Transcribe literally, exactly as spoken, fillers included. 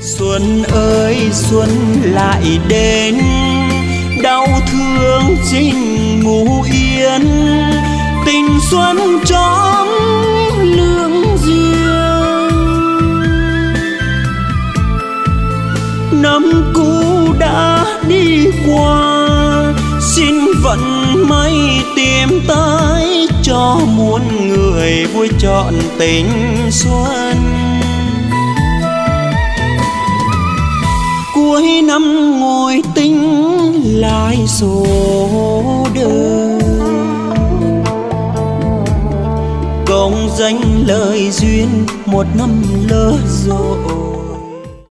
Xuân ơi xuân lại đến, đau thương trình ngủ yên, tình xuân chóm lương duyên. Năm cũ đã đi qua, xin vận may tìm tới cho muôn người vui trọn tình xuân. Cuối năm ngồi tính lại số đời, công danh lời duyên một năm lỡ dội.